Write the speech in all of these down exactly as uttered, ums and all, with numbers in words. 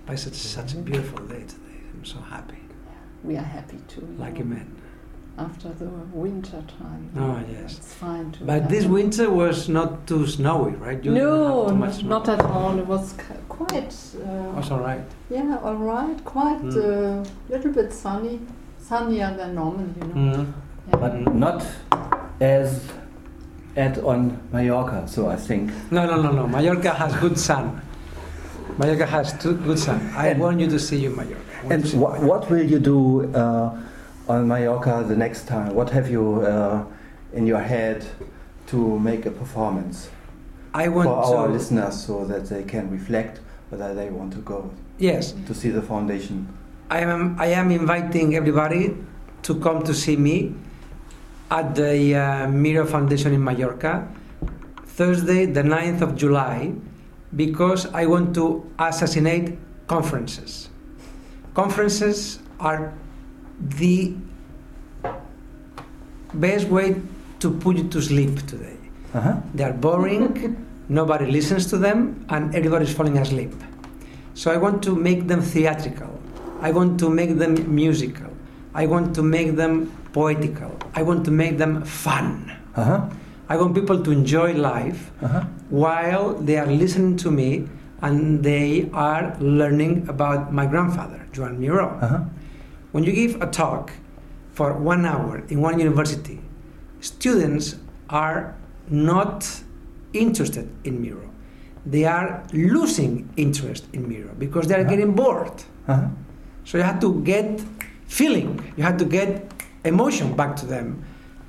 It's such, such a beautiful day today. I'm so happy. We are happy too. Like a man. After the winter time. Oh, yes. It's fine to But this winter was not too snowy, right? You no, too much not snow. at all. It was quite... Uh, was all right. Yeah, all right. Quite a mm. uh, little bit sunny. Sunnier than normal, you know. Mm. Yeah. But not as at on Mallorca, so I think. No, no, no, no. Mallorca has good sun. Mallorca has too good sun. I and want you to see you, Mallorca. And wh- what will you do uh, on Mallorca the next time? What have you uh, in your head to make a performance I want for our to listeners so that they can reflect whether they want to go yes. to see the foundation? I am, I am inviting everybody to come to see me at the uh, Miro Foundation in Mallorca, Thursday, the ninth of July, because I want to assassinate conferences. Conferences are the best way to put you to sleep today. Uh-huh. They are boring, nobody listens to them, and everybody's falling asleep. So I want to make them theatrical. I want to make them musical. I want to make them poetical. I want to make them fun. Uh-huh. I want people to enjoy life uh-huh. while they are listening to me and they are learning about my grandfather, Joan Miró. Uh-huh. When you give a talk for one hour in one university, students are not interested in Miró. They are losing interest in Miró because they are uh-huh. getting bored. Uh-huh. So you have to get feeling, you have to get emotion back to them,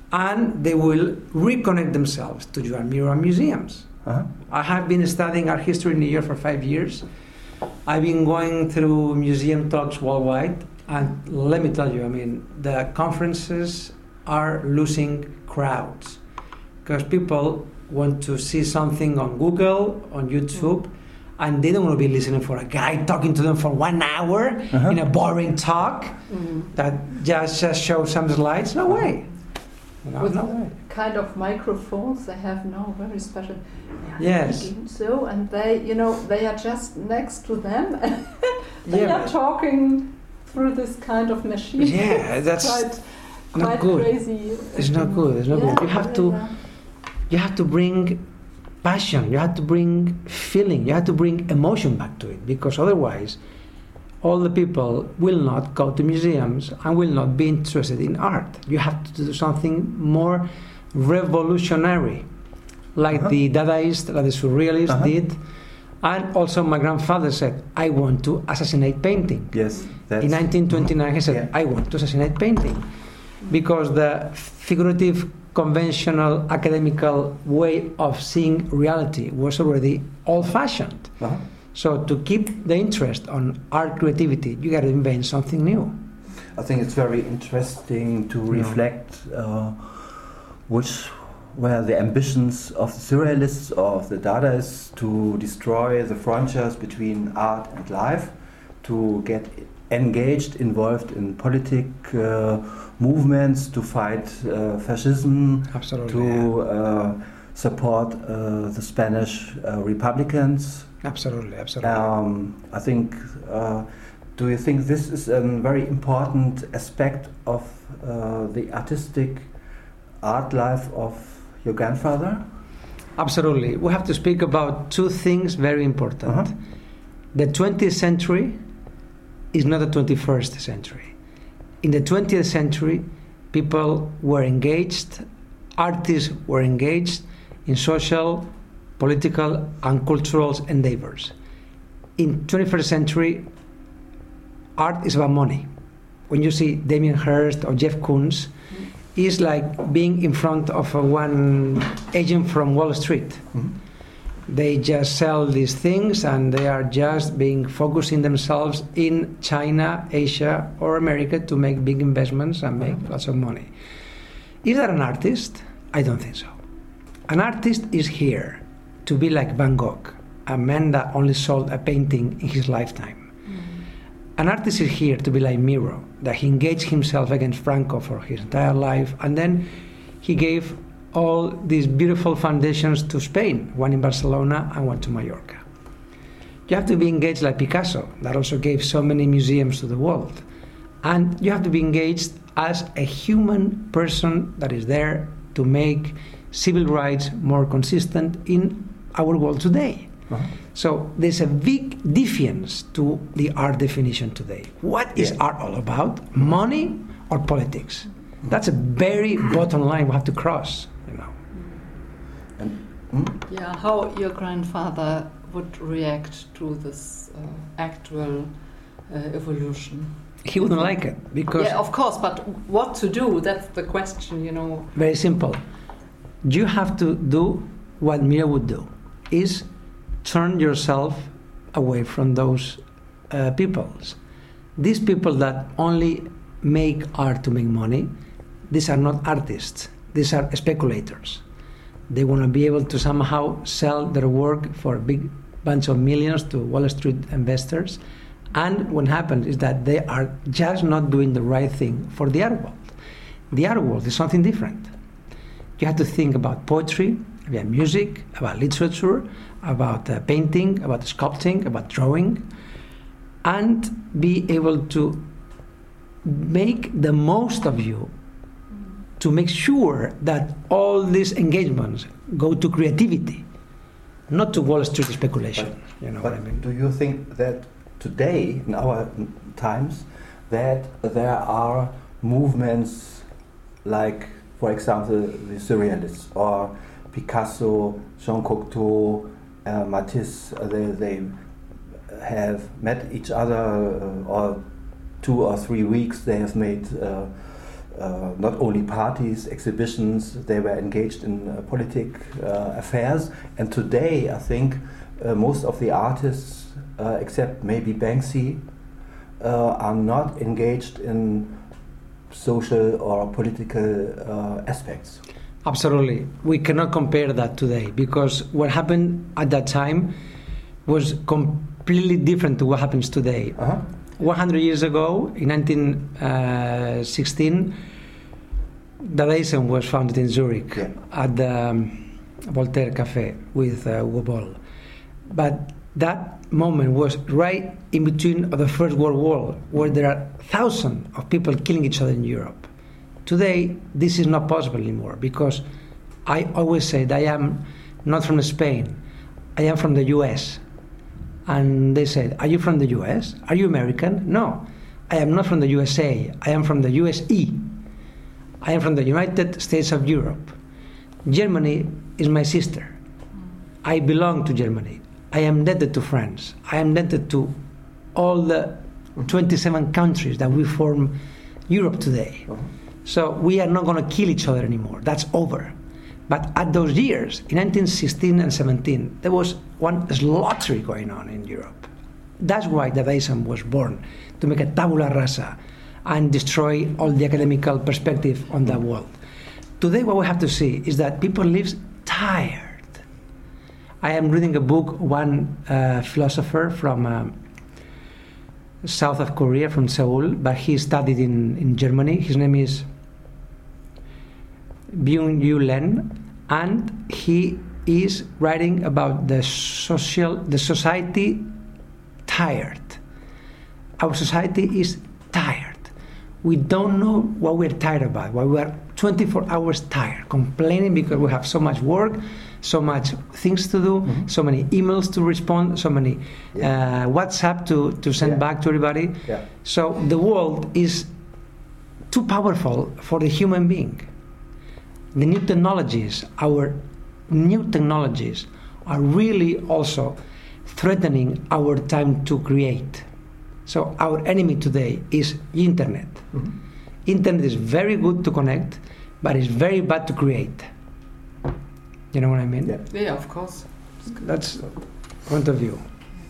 and they will reconnect themselves to Joan Miró museums. Uh-huh. I have been studying art history in New York for five years. I've been going through museum talks worldwide, and let me tell you, I mean, the conferences are losing crowds because people want to see something on Google, on YouTube, and they don't want to be listening for a guy talking to them for one hour uh-huh. in a boring talk mm. that just, just shows some slides. No way. You know, With no way. kind of microphones they have now, very special. Yes. So, and they, you know, they are just next to them, and they Yeah, are talking through this kind of machine. Yeah, It's that's quite, not quite good. crazy. It's not good. It's not Yeah, good. You have to, yeah. you have to bring passion. You have to bring feeling. You have to bring emotion back to it, because otherwise, all the people will not go to museums and will not be interested in art. You have to do something more revolutionary, like uh-huh. the Dadaists, like the Surrealists uh-huh. did. And also my grandfather said, I want to assassinate painting. Yes. That's In nineteen twenty-nine, he said, yeah. I want to assassinate painting. Because the figurative, conventional, academical way of seeing reality was already old-fashioned. Uh-huh. So to keep the interest on art creativity, you got to invent something new. I think it's very interesting to reflect uh, which were the ambitions of the Surrealists or of the Dadaists to destroy the frontiers between art and life, to get engaged, involved in politic uh, movements, to fight uh, fascism, Absolutely, to uh, support uh, the Spanish uh, Republicans. Absolutely, absolutely. Um, I think, uh, do you think this is a very important aspect of uh, the artistic art life of your grandfather? Absolutely. We have to speak about two things very important. Uh-huh. The twentieth century is not the twenty-first century. In the twentieth century, people were engaged, artists were engaged in social, political and cultural endeavors. In twenty-first century, art is about money. When you see Damien Hirst or Jeff Koons, it's like being in front of a one agent from Wall Street. Mm-hmm. They just sell these things and they are just being focusing themselves in China, Asia or America to make big investments and make lots of money. Is that an artist? I don't think so. An artist is here to be like Van Gogh, a man that only sold a painting in his lifetime. Mm-hmm. An artist is here to be like Miró, that he engaged himself against Franco for his entire life, and then he gave all these beautiful foundations to Spain, one in Barcelona and one to Mallorca. You have to be engaged like Picasso, that also gave so many museums to the world. And you have to be engaged as a human person that is there to make civil rights more consistent in our world today. Uh-huh. So there's a big difference to the art definition today. What is yeah. art all about? Money or politics? That's a very bottom line we have to cross, you know. And, hmm? Yeah, how your grandfather would react to this uh, actual uh, evolution? He wouldn't like it because... Yeah, of course, but what to do? That's the question, you know. Very simple. You have to do what Mira would do, is turn yourself away from those uh, peoples. These people that only make art to make money, these are not artists, these are speculators. They want to be able to somehow sell their work for a big bunch of millions to Wall Street investors. And what happens is that they are just not doing the right thing for the art world. The art world is something different. You have to think about poetry, about music, about literature, about uh, painting, about sculpting, about drawing, and be able to make the most of you to make sure that all these engagements go to creativity, not to Wall Street speculation. But, you know but what I mean? Do you think that today, in our times, that there are movements like, for example, the Surrealists or Picasso, Jean Cocteau, uh, Matisse, uh, they, they have met each other, uh, or two or three weeks they have made uh, uh, not only parties, exhibitions, they were engaged in uh, politic uh, affairs. And today, I think, uh, most of the artists, uh, except maybe Banksy, uh, are not engaged in social or political uh, aspects. Absolutely. We cannot compare that today, because what happened at that time was completely different to what happens today. Uh-huh. one hundred years ago, in nineteen sixteen, Dadaism was founded in Zurich yeah. at the um, Voltaire Cafe with uh, Hugo Boll. But that moment was right in between of the First World War, where there are thousands of people killing each other in Europe. Today, this is not possible anymore, because I always said I am not from Spain, I am from the U S. And they said, are you from the U S? Are you American? No, I am not from the U S A, I am from the U S E. I am from the United States of Europe. Germany is my sister. I belong to Germany. I am indebted to France. I am indebted to all the twenty-seven countries that we form Europe today. Uh-huh. So we are not going to kill each other anymore. That's over. But at those years, in nineteen sixteen and seventeen, there was one slaughtering going on in Europe. That's why Dadaism was born, to make a tabula rasa and destroy all the academical perspective on the world. Today, what we have to see is that people live tired. I am reading a book, one uh, philosopher from um, south of Korea, from Seoul, but he studied in, in Germany. His name is Byung-Yu Len, and he is writing about the social, the society tired. Our society is tired. We don't know what we're tired about, why we are twenty-four hours tired, complaining because we have so much work, so much things to do, mm-hmm. so many emails to respond, so many yeah. uh, WhatsApp to, to send yeah. back to everybody. Yeah. So the world is too powerful for the human being. The new technologies, our new technologies, are really also threatening our time to create. So our enemy today is internet. Mm-hmm. Internet is very good to connect, but it's very bad to create. You know what I mean? Yeah, yeah, of course. That's point of view.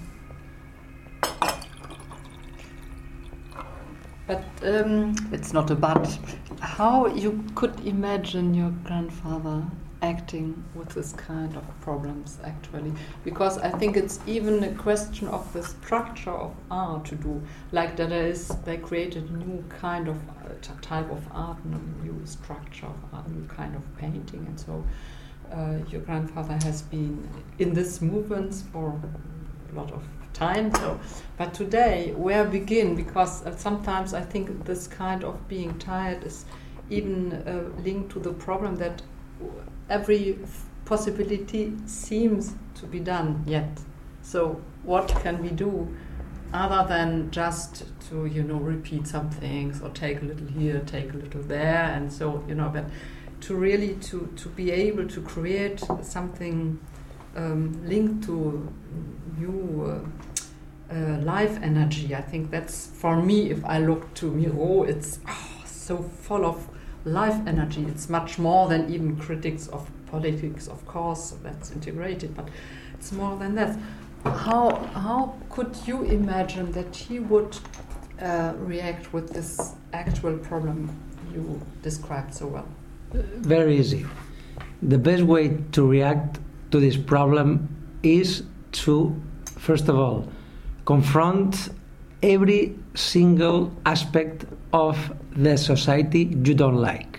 But um, it's not a but. How you could imagine your grandfather acting with this kind of problems, actually? Because I think it's even a question of the structure of art to do. Like Dadaists, they created a new kind of uh, t- type of art, a new structure of art, a new kind of painting, and so uh, your grandfather has been in this movement for a lot of time. So, but today, where begin? Because uh, sometimes I think this kind of being tired is even uh, linked to the problem that every f- possibility seems to be done yet. So what can we do other than just to, you know, repeat some things or take a little here, take a little there, and so, you know, but to really to, to be able to create something um, linked to new uh, uh, life energy. I think that's, for me, if I look to Miro, it's oh, so full of life energy. It's much more than even critics of politics, of course, that's integrated, but it's more than that. How how could you imagine that he would uh, react with this actual problem you described so well? Very easy. The best way to react to this problem is to, first of all, confront every single aspect of the society you don't like.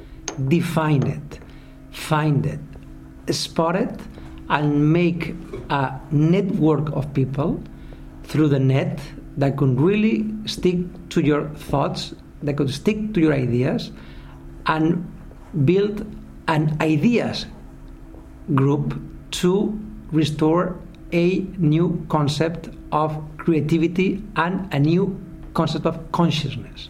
Define it, find it, spot it, and make a network of people through the net that could really stick to your thoughts, that could stick to your ideas, and build an ideas group to restore a new concept of creativity and a new concept of consciousness.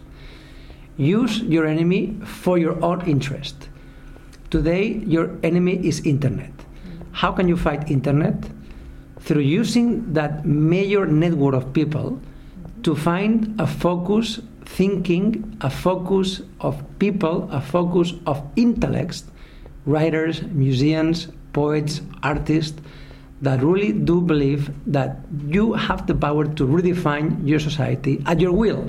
Use your enemy for your own interest. Today, your enemy is internet. How can you fight internet? Through using that major network of people to find a focus thinking, a focus of people, a focus of intellects, writers, musicians, poets, artists, that really do believe that you have the power to redefine your society at your will,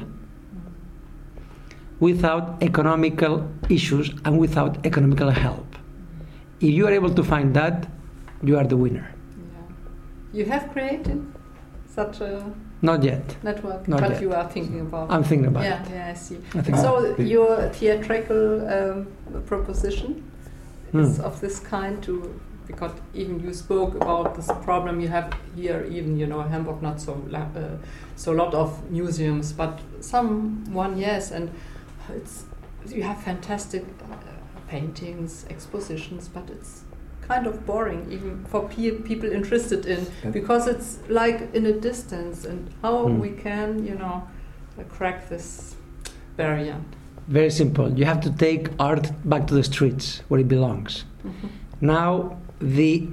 without economical issues and without economical help. If you are able to find that, you are the winner. Yeah. You have created such a Not yet. network, Not but yet. you are thinking about I'm thinking about yeah, it. Yeah, I see. I think So so. your theatrical um, proposition is Hmm. of this kind to, because even you spoke about this problem you have here, even, you know, Hamburg, not so la- uh, so lot of museums, but some one, yes, and it's you have fantastic uh, paintings, expositions, but it's kind of boring even for pe- people interested in, Yeah. because it's like in a distance, and how Hmm. we can, you know, uh, crack this barrier. Very simple. You have to take art back to the streets where it belongs. Mhm. Now the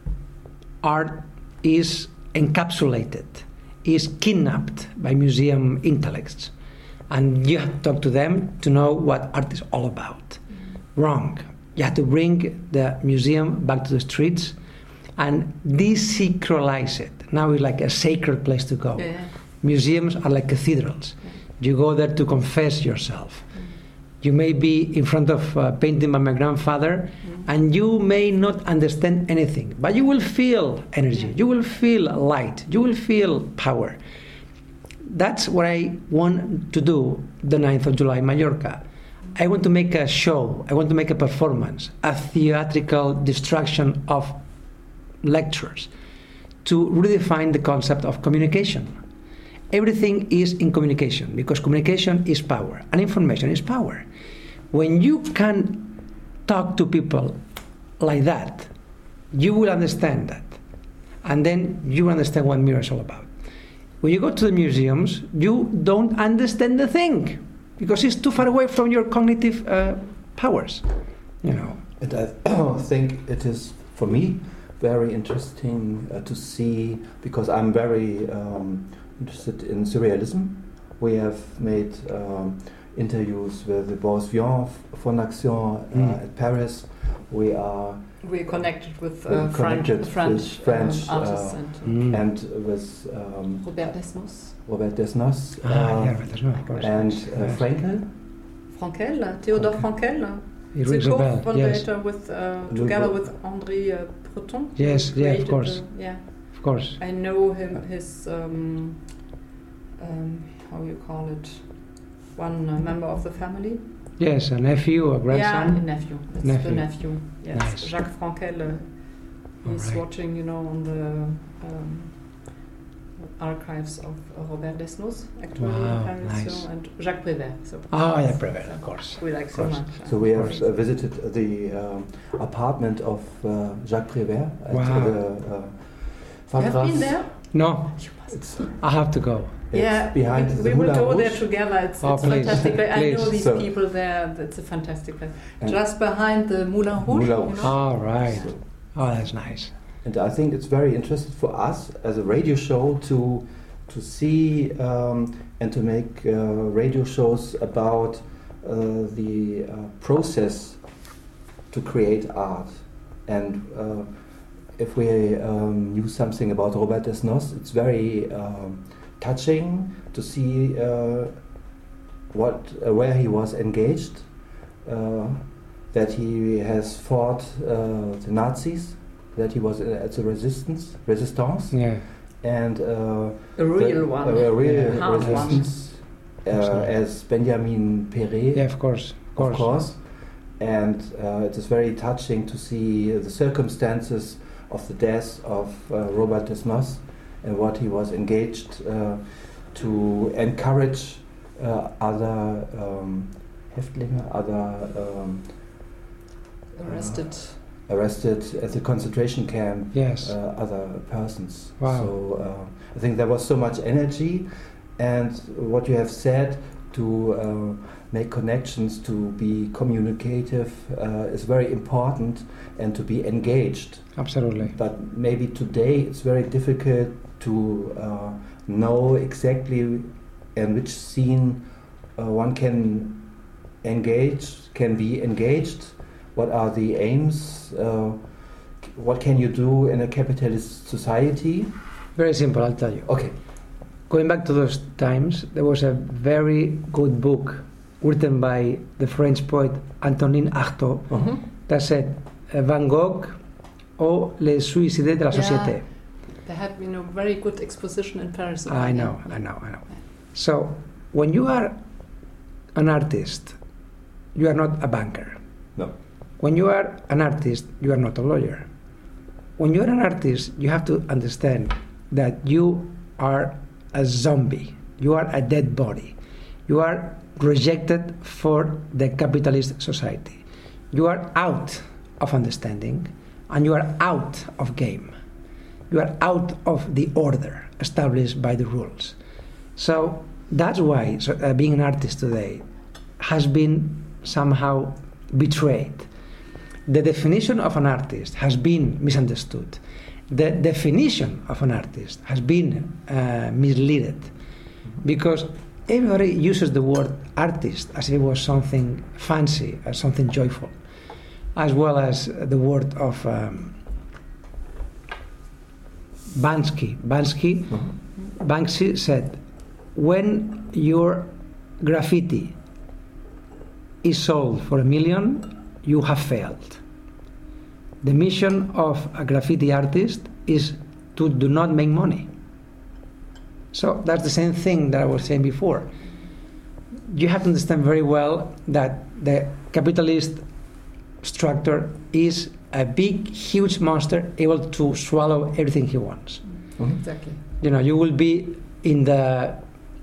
art is encapsulated, is kidnapped by museum intellects, and you have to talk to them to know what art is all about. Wrong. You have to bring the museum back to the streets and desacralize it. Now it's like a sacred place to go. Yeah, yeah. Museums are like cathedrals. You go there to confess yourself. You may be in front of a painting by my grandfather, and you may not understand anything, but you will feel energy, you will feel light, you will feel power. That's what I want to do the ninth of July in Mallorca. I want to make a show, I want to make a performance, a theatrical distraction of lectures to redefine the concept of communication. Everything is in communication, because communication is power and information is power. When you can talk to people like that, you will understand that, and then you will understand what Miro is all about. When you go to the museums, you don't understand the thing because it's too far away from your cognitive uh, powers, you know. And I think it is, for me, very interesting uh, to see, because I'm very um, interested in surrealism. We have made um, interviews with the Boris Vian Fondation uh, Mm. at Paris. We are We're connected with We're uh, French, connected French, with French, um, artists uh, and Mm. and with um, Robert Desnos, Robert Desnos Ah, uh, yeah, but there's no, of course. and uh, Yes. Frankel. Frankel, Theodor Frankel, It the rings a bell, yes. co-founder with uh, Louis together Bo- with André uh, Breton. Yes, who yeah, of created course. the- yeah, Of course. I know him. His um, um, how you call it? One uh, member of the family. Yes, a nephew, a Yeah, a grandson. nephew. It's Nephew. the nephew. Yes, Nice. Jacques Frankel. Uh, he's Alright. watching, you know, on the um, archives of uh, Robert Desnos, actually, Wow, in Paris, nice. so, and Jacques Prévert. So Oh, yeah, Prévert, of course. we like Of so course. much. So we have course. uh, visited the um, apartment of uh, Jacques Prévert at Wow. the uh, You have Fatras. been there? No, It's, I have to go. it's Yeah, behind we, the we will Moulin go there Rouge. together. It's, Oh, it's please, fantastic. I know please. these So- people there. It's a fantastic place. And- Just behind the Moulin Rouge. Moulin you Rouge. know? All right. So- Oh, that's nice. And I think it's very interesting for us as a radio show to to see um, and to make uh, radio shows about uh, the uh, process to create art. And uh, if we um, knew something about Robert Desnos, it's very um, touching to see uh, what uh, where he was engaged, uh, that he has fought uh, the Nazis, that he was uh, at the resistance, resistance, Yeah. and uh, A real the- one. a real Yeah. Hard one. resistance uh, Absolutely. as Benjamin Perret, Yeah, of course. Of course. of course. And uh, it is very touching to see the circumstances of the death of uh, Robert Desnos and what he was engaged uh, to encourage uh, other um, Häftlinge, other um, Arrested. arrested at the concentration camp, Yes. uh, other persons. Wow. So uh, I think there was so much energy, and what you have said to uh, make connections, to be communicative uh, is very important, and to be engaged. Absolutely. But maybe today it's very difficult to uh, know exactly in which scene uh, one can engage, can be engaged. What are the aims? Uh, what can you do in a capitalist society? Very simple, I'll tell you. Okay. Going back to those times, there was a very good book written by the French poet Antonin Artaud Uh-huh. that said uh, Van Gogh ou les suicides de la Yeah. société. There had been a very good exposition in Paris. I know, I know, I know. So, when you are an artist, you are not a banker. No. When you are an artist, you are not a lawyer. When you are an artist, you have to understand that you are a zombie. You are a dead body. You are rejected for the capitalist society. You are out of understanding, and you are out of game. You are out of the order established by the rules. So that's why so, uh, being an artist today has been somehow betrayed. The definition of an artist has been misunderstood. The definition of an artist has been uh, misleaded, because everybody uses the word artist as if it was something fancy, as something joyful, as well as the word of um, Banksy. Banksy, Uh-huh. Banksy said, when your graffiti is sold for a million, you have failed. The mission of a graffiti artist is to do not make money. So that's the same thing that I was saying before. You have to understand very well that the capitalist structure is a big, huge monster able to swallow everything he wants. Uh-huh. Exactly. You know, you will be in the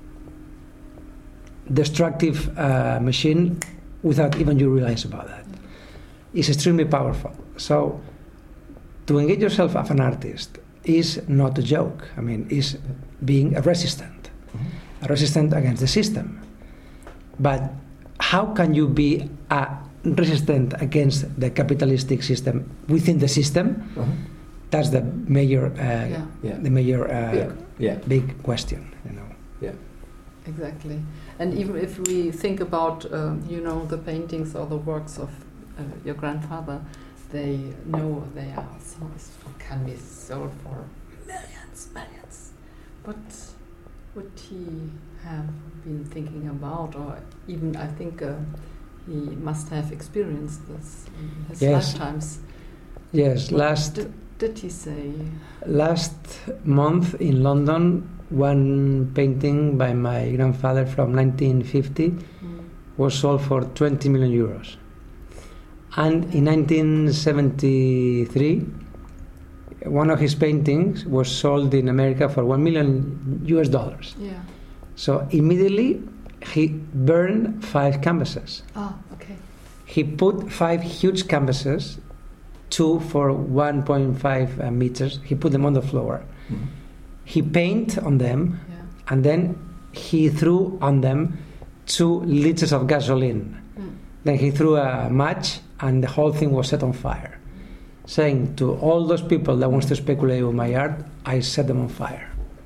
destructive uh, machine without even you realize about that. It's extremely powerful. So to engage yourself as an artist is not a joke. I mean, is being a resistant, a resistant against the system. But how can you be a resistant against the capitalistic system within the system? Uh-huh. That's the major, uh, Yeah. Yeah. the major uh, Yeah. Yeah. big question. You know. Yeah. Exactly. And even if we think about, um, you know, the paintings or the works of uh, your grandfather, they know they are sold, can be sold for millions, millions. What would he have been thinking about, or even I think uh, he must have experienced this in his Yes. lifetimes. Yes, What last did, did he say? last month in London, one painting by my grandfather from nineteen fifty Mm. was sold for twenty million euros. And in nineteen seventy-three, one of his paintings was sold in America for one million U S dollars. Yeah. So immediately he burned five canvases. Ah, okay. He put five huge canvases, two for one point five uh, meters. He put them on the floor. Mm-hmm. He painted on them, Yeah. and then he threw on them two liters of gasoline. Mm. Then he threw a match, and the whole thing was set on fire, saying to all those people that wants to speculate with my art, I set them on fire.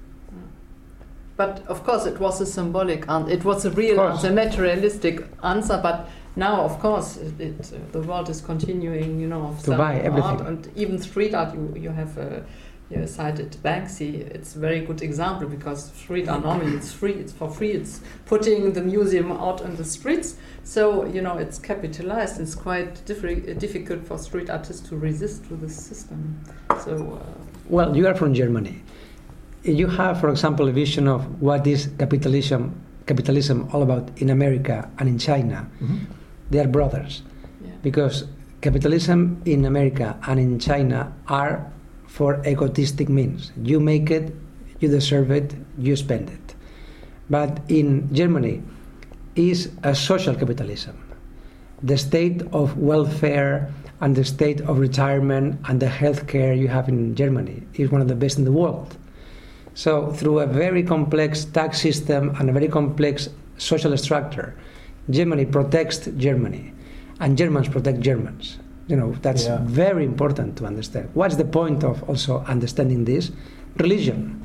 But of course, it was a symbolic answer. It was a real Of course. answer, materialistic answer. But now, of course, it, it, uh, the world is continuing. You know, of To some buy everything. art and even street art. You you have uh, you cited Banksy. It's a very good example because street art normally it's free. It's for free. It's putting the museum out on the streets. So you know, it's capitalized. It's quite diffi- difficult for street artists to resist to this system. So. Uh, Well, you are from Germany. You have, for example, a vision of what is capitalism, capitalism all about in America and in China. Mm-hmm. They are brothers, yeah. because capitalism in America and in China are for egotistic means. You make it, you deserve it, you spend it. But in Germany is a social capitalism. The state of welfare and the state of retirement and the healthcare you have in Germany is one of the best in the world. So through a very complex tax system and a very complex social structure, Germany protects Germany, and Germans protect Germans. You know, that's Yeah. very important to understand. What's the point of also understanding this? Religion.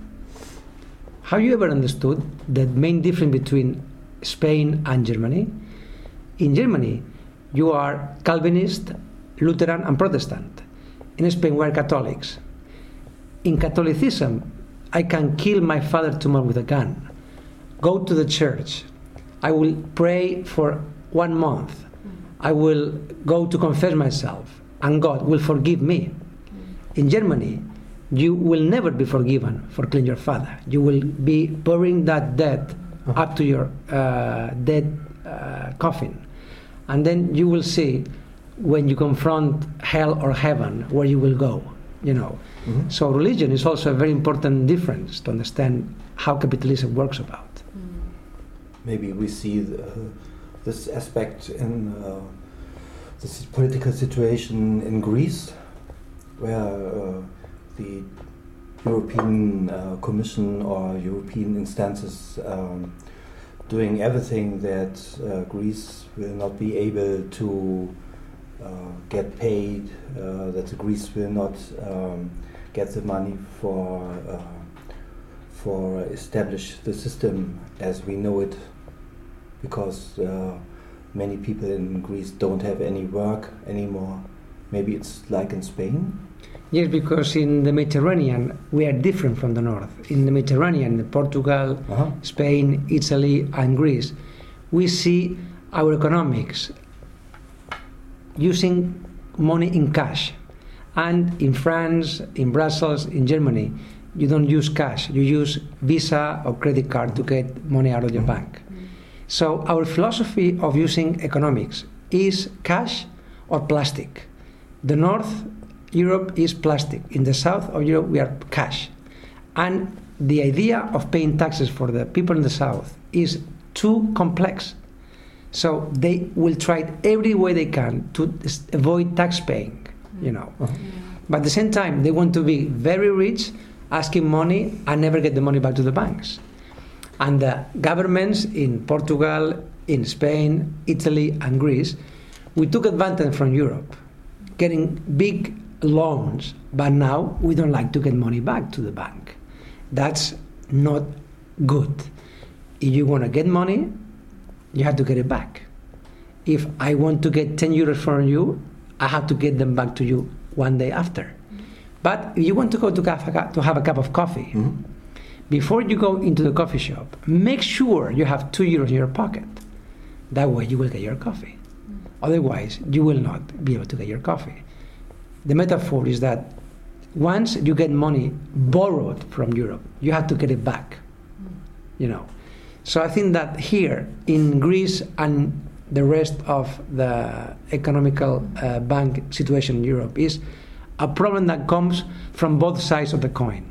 Have you ever understood the main difference between Spain and Germany? In Germany, you are Calvinist, Lutheran, and Protestant. In Spain, we are Catholics. In Catholicism, I can kill my father tomorrow with a gun, go to the church, I will pray for one month, I will go to confess myself, and God will forgive me. In Germany, you will never be forgiven for killing your father. You will be burying that dead up to your uh, dead uh, coffin. And then you will see when you confront hell or heaven where you will go, you know. Mm-hmm. So religion is also a very important difference to understand how capitalism works about. Maybe we see the, uh, this aspect in uh, the s- political situation in Greece, where uh, the European uh, Commission or European instances um, doing everything that uh, Greece will not be able to uh, get paid, uh, that Greece will not um, get the money for uh, for establish the system as we know it, because uh, many people in Greece don't have any work anymore. Maybe it's like in Spain. Yes, because in the Mediterranean we are different from the north. In the Mediterranean, Portugal, Uh-huh. Spain, Italy, and Greece, we see our economics using money in cash. And in France, in Brussels, in Germany, you don't use cash. You use Visa or credit card to get money out of your bank. So our philosophy of using economics is cash or plastic. The North Europe is plastic. In the south of Europe, we are cash. And the idea of paying taxes for the people in the south is too complex. So they will try every way they can to s- avoid tax paying, you know. Uh-huh. But at the same time, they want to be very rich, asking money, and never get the money back to the banks. And the governments in Portugal, in Spain, Italy, and Greece, we took advantage from Europe, getting big loans, but now we don't like to get money back to the bank. That's not good. If you want to get money, you have to get it back. If I want to get ten euros from you, I have to get them back to you one day after. But if you want to go to, cafe, to have a cup of coffee, Mhm. before you go into the coffee shop, make sure you have two euros in your pocket. That way you will get your coffee. Otherwise, you will not be able to get your coffee. The metaphor is that once you get money borrowed from Europe, you have to get it back. You know. So I think that here in Greece and the rest of the economical uh, bank situation in Europe is a problem that comes from both sides of the coin.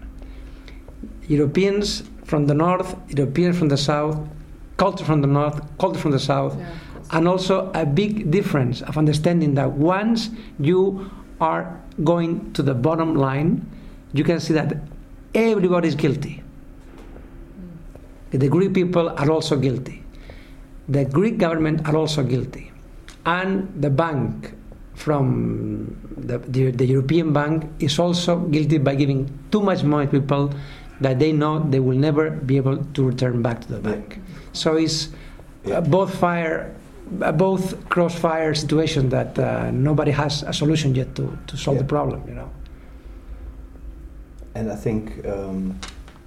Europeans from the north, Europeans from the south, culture from the north, culture from the south, Yeah, and also a big difference of understanding that once you are going to the bottom line, you can see that everybody is guilty. The Greek people are also guilty. The Greek government are also guilty. And the bank from the, the, the European bank is also guilty by giving too much money to people that they know they will never be able to return back to the bank. So it's uh, both fire, uh, both crossfire situation that uh, nobody has a solution yet to, to solve Yeah. the problem, you know. And I think um,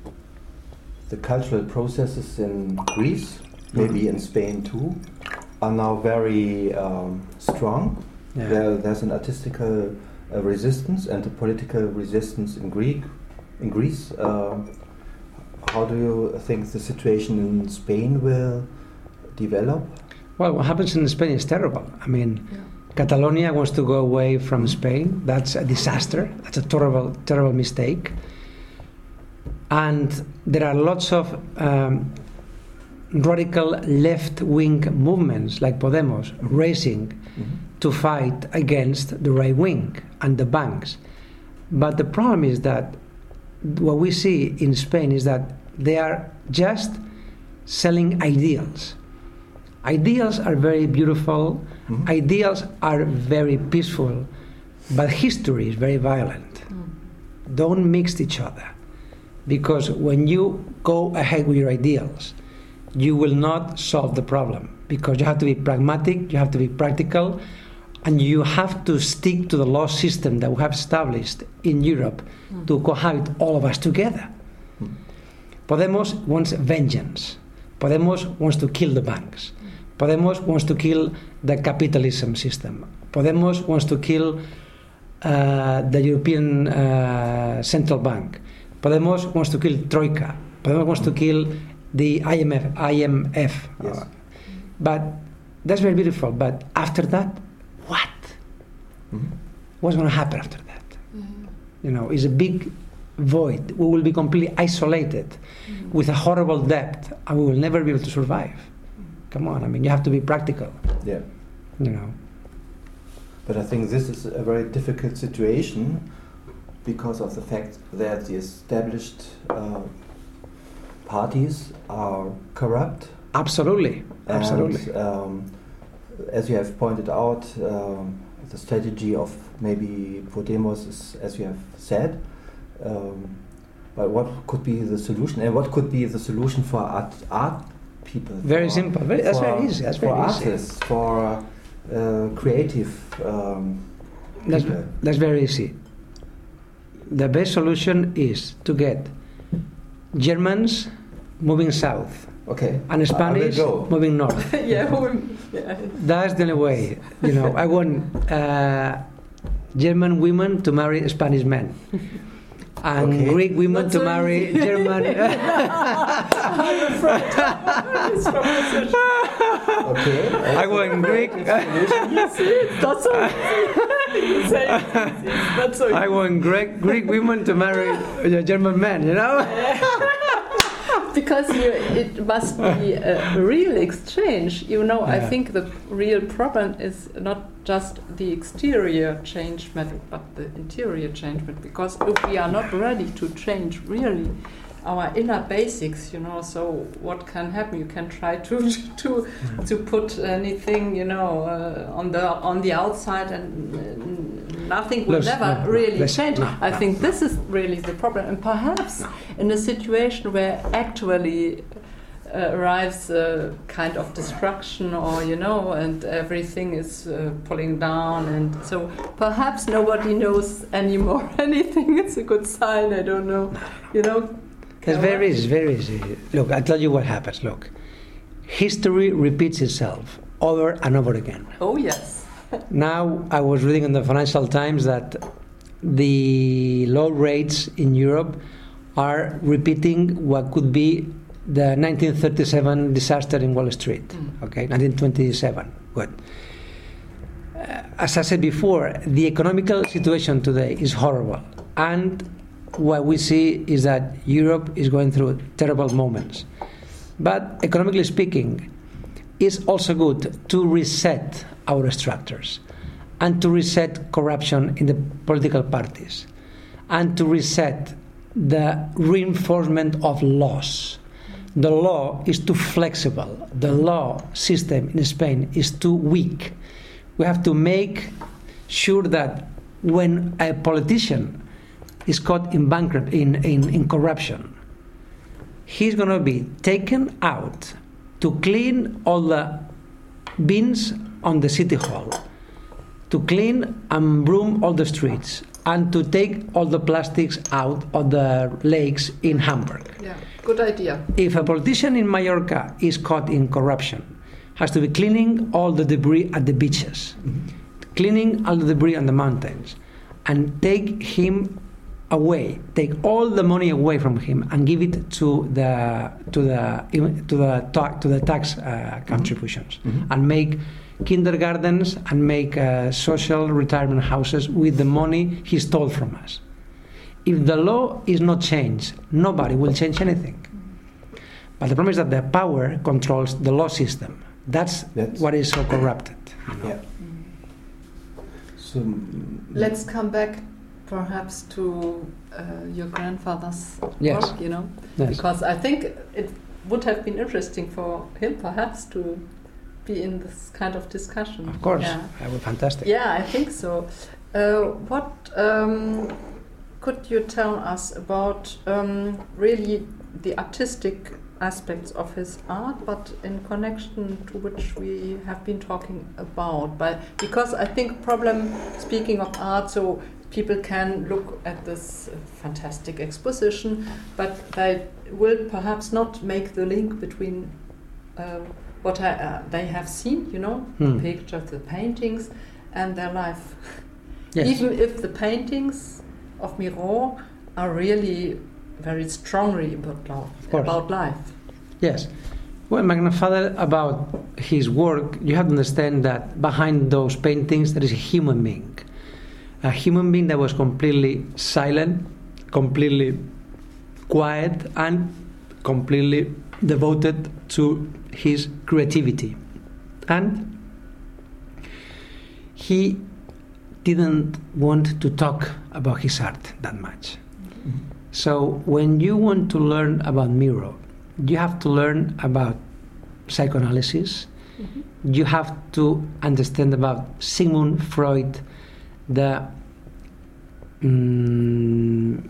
the cultural processes in Greece, maybe in Spain too, are now very um, strong. Yeah. There, there's an artistical uh, resistance and a political resistance in Greek, in Greece. Uh, how do you think the situation in Spain will develop? Well, what happens in Spain is terrible. I mean, Yeah. Catalonia wants to go away from Spain. That's a disaster. That's a terrible, terrible mistake. And there are lots of um, radical left-wing movements like Podemos racing Mm-hmm. to fight against the right wing and the banks. But the problem is that what we see in Spain is that they are just selling ideals. Ideals are very beautiful, Mhm. ideals are very peaceful, but history is very violent. Mm. Don't mix each other, because when you go ahead with your ideals, you will not solve the problem, because you have to be pragmatic, you have to be practical, and you have to stick to the law system that we have established in Europe Mm. to cohabit all of us together. Mm. Podemos wants vengeance. Podemos wants to kill the banks. Podemos wants to kill the capitalism system. Podemos wants to kill uh, the European uh, Central Bank. Podemos wants to kill Troika. Podemos wants to kill the I M F. I M F. Yes. Uh, but that's very beautiful. But after that, what? Mhm. What's going to happen after that? Mhm. You know, it's a big void. We will be completely isolated Mhm. with a horrible debt, and we will never be able to survive. Come on, I mean, you have to be practical, Yeah. you know. But I think this is a very difficult situation because of the fact that the established uh, parties are corrupt. Absolutely, absolutely. And um, as you have pointed out, um, the strategy of maybe Podemos is, as you have said, um, but what could be the solution, and what could be the solution for art, art people? Very for- simple. Very, that's for- very easy. That's for very easy. artists, for uh, creative um, That's, people. that's very easy. The best solution is to get Germans moving south Okay. and Spanish I will go. moving north. yeah, who- yeah. That's the only way. You know, I want uh, German women to marry Spanish men, and Okay. Greek women Not to so marry easy. German. I'm afraid of this proposition. Okay. I want Greek. It's not so easy. You say it's not so I easy. want Greek Greek women to marry uh, German men. You know. Because you, it must be a real exchange. You know, I Yeah. think the real problem is not just the exterior changement, but the interior changement. Because if we are not ready to change really our inner basics, you know, so what can happen? You can try to to to put anything, you know, uh, on the on the outside, and uh, nothing will Let's- never no, no, really let's- change. no, I no, think no. this is really the problem, and perhaps in a situation where actually uh, arrives a kind of destruction, or you know, and everything is uh, pulling down, and so perhaps nobody knows anymore anything. It's a good sign. I don't know, you know. It's very easy. It's very easy. Look, I'll tell you what happens. Look, history repeats itself over and over again. Oh yes. Now, I was reading in the Financial Times that the low rates in Europe are repeating what could be the nineteen thirty-seven disaster in Wall Street. Mm. Okay, nineteen twenty-seven. Good. Uh, as I said before, the economical situation today is horrible, and what we see is that Europe is going through terrible moments. But economically speaking, it's also good to reset our structures and to reset corruption in the political parties and to reset the reinforcement of laws. The law is too flexible. The law system in Spain is too weak. We have to make sure that when a politician is caught in bankrupt in, in, in corruption, he's going to be taken out to clean all the bins on the city hall, to clean and broom all the streets, and to take all the plastics out of the lakes in Hamburg. Yeah, good idea. If a politician in Mallorca is caught in corruption, has to be cleaning all the debris at the beaches, mm-hmm. cleaning all the debris on the mountains, and take him away, take all the money away from him and give it to the to the to the ta- to the tax uh, contributions, mm-hmm. and make kindergartens and make uh, social retirement houses with the money he stole from us. If the law is not changed, nobody will change anything. But the problem is that the power controls the law system. That's, That's what is so corrupted. You know? Yeah. So let's come back perhaps to uh, your grandfather's yes. work, you know, yes. because I think it would have been interesting for him perhaps to be in this kind of discussion. Of course, yeah. that would be fantastic. Yeah, I think so. Uh, what um, could you tell us about um, really the artistic aspects of his art, but in connection to which we have been talking about? But because I think problem, speaking of art, so people can look at this uh, fantastic exposition, but they will perhaps not make the link between uh, what I, uh, they have seen, you know, hmm. the pictures, the paintings, and their life. Yes. Even if the paintings of Miro are really very strongly about life. About life. Yes. Well, my grandfather, about his work, you have to understand that behind those paintings there is a human being. A human being that was completely silent, completely quiet, and completely devoted to his creativity. And he didn't want to talk about his art that much. Mm-hmm. So when you want to learn about Miro, you have to learn about psychoanalysis. Mm-hmm. You have to understand about Sigmund Freud, the um,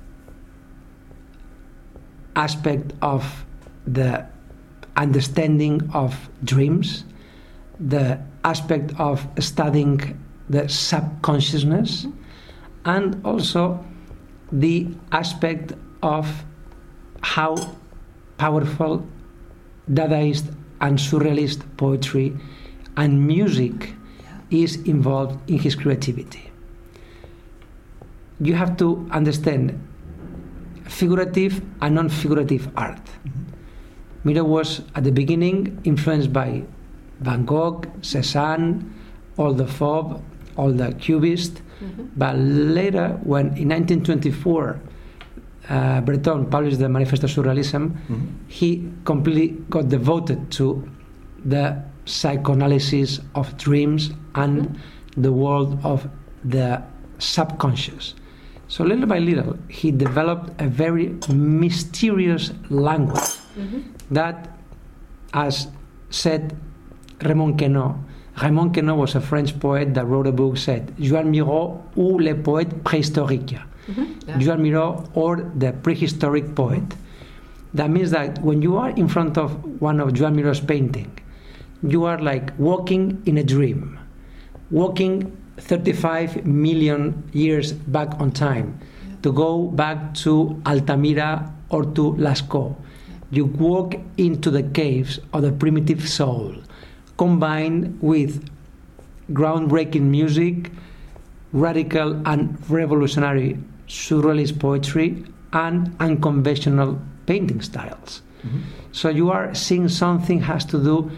aspect of the understanding of dreams, the aspect of studying the subconsciousness, mm-hmm. and also the aspect of how powerful Dadaist and Surrealist poetry and music yeah. is involved in his creativity. You have to understand figurative and non-figurative art. Mm-hmm. Miro was at the beginning influenced by Van Gogh, Cézanne, all the Fauve, all the Cubists, mm-hmm. but later, when in nineteen twenty-four uh, Breton published the Manifesto Surrealism, mm-hmm. he completely got devoted to the psychoanalysis of dreams and mm-hmm. the world of the subconscious. So little by little, he developed a very mysterious language mm-hmm. that, as said Raymond Queneau, Raymond Queneau was a French poet that wrote a book said Joan Miró ou les poètes préhistoriques. Mm-hmm. Yeah. Joan Miró or the prehistoric poet. That means that when you are in front of one of Joan Miró's painting, you are like walking in a dream, walking thirty-five million years back on time, yeah. to go back to Altamira or to Lascaux. Yeah. You walk into the caves of the primitive soul, combined with groundbreaking music, radical and revolutionary surrealist poetry, and unconventional painting styles. Mm-hmm. So you are seeing something has to do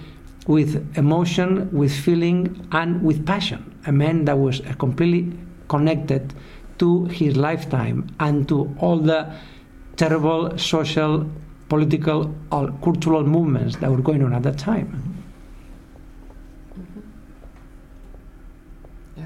with emotion, with feeling, and with passion. A man that was uh, completely connected to his lifetime and to all the terrible social, political, or cultural movements that were going on at that time. Mm-hmm. Yeah.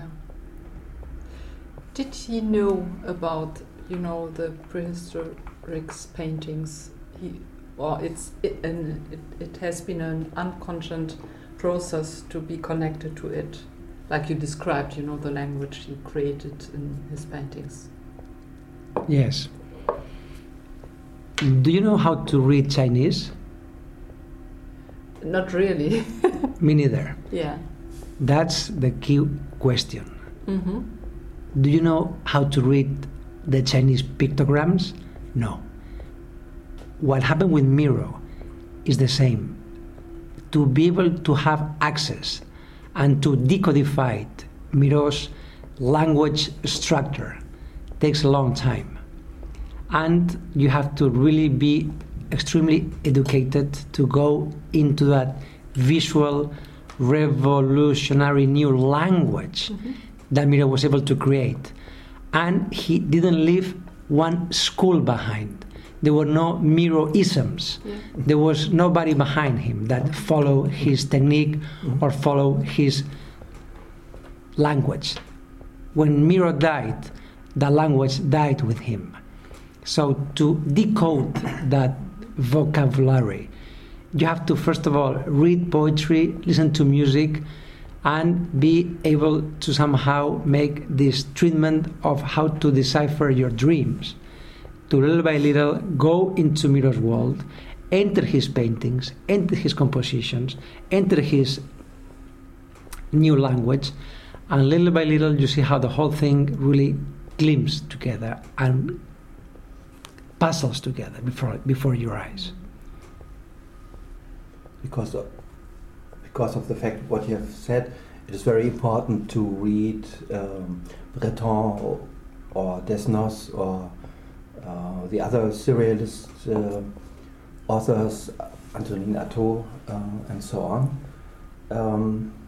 Did he know about, you know, the prehistoric paintings? He, or it's it, and it, it has been an unconscious process to be connected to it, like you described, you know, the language he created in his paintings. Yes. Do you know how to read Chinese? Not really. Me neither. Yeah. That's the key question. Mm-hmm. Do you know how to read the Chinese pictograms? No. What happened with Miro is the same. To be able to have access and to decodify Miro's language structure takes a long time. And you have to really be extremely educated to go into that visual, revolutionary new language mm-hmm. that Miro was able to create. And he didn't leave one school behind. There were no Miro-isms. Yeah. There was nobody behind him that followed his technique mm-hmm. or followed his language. When Miro died, the language died with him. So to decode that vocabulary, you have to first of all read poetry, listen to music, and be able to somehow make this treatment of how to decipher your dreams. To little by little go into Miro's world, enter his paintings, enter his compositions, enter his new language, and little by little you see how the whole thing really gleams together and puzzles together before before your eyes. Because of, because of the fact what you have said, it is very important to read um, Breton or, or Desnos or uh, the other surrealist uh, authors, Antonin Artaud uh, and so on. Um,